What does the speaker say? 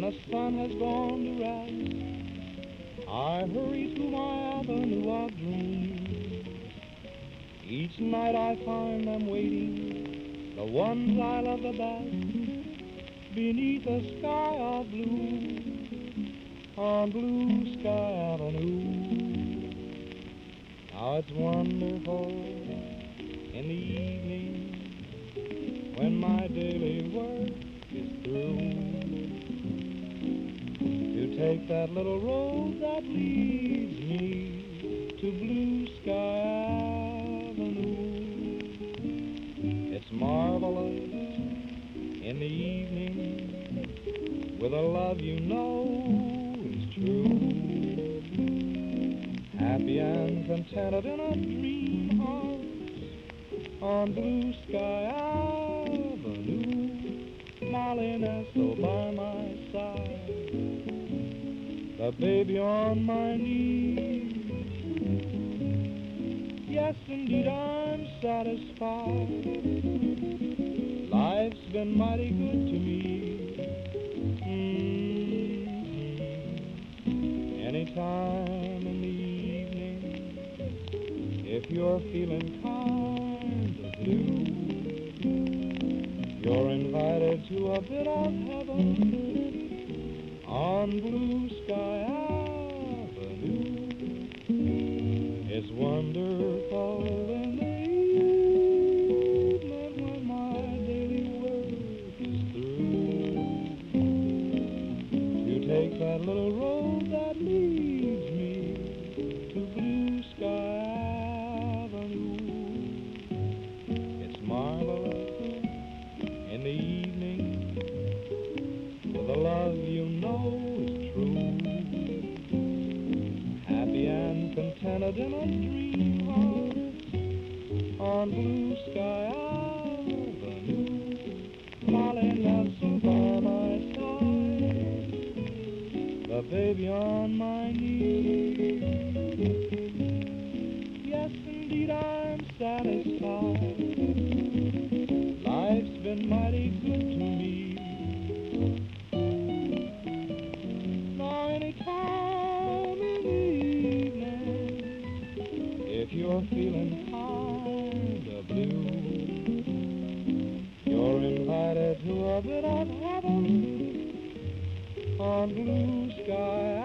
the sun has gone to rest, I hurry through my avenue of dreams. Each night I find them waiting, the ones I love the best, beneath a sky of blue, on Blue Sky Avenue. Now it's wonderful in the evening when my daily work is through, to take that little road that leads me to Blue Sky Avenue. It's marvelous in the evening with a love you know is true, happy and contented in a dream house on Blue Sky Avenue. Molly nestled by my side, the baby on my knee. Yes, indeed, I'm satisfied. Life's been mighty good to me. Anytime in the evening, if you're feeling kind of blue, you're invited to a bit of heaven on Blue Sky Avenue. It's wonderful in the evening when my daily work is through, to take that little road that leads me to Blue Sky Avenue. It's marvelous in the evening with a love you know is true, happy and contented in a dream house on Blue Sky Avenue. Molly nestled by my side, the baby on my knee. Yes, indeed, I'm satisfied. Life's been mighty good to me. Now, anytime in the evening, if you're feeling kind of blue, you're invited to a bit of heaven on Blue Sky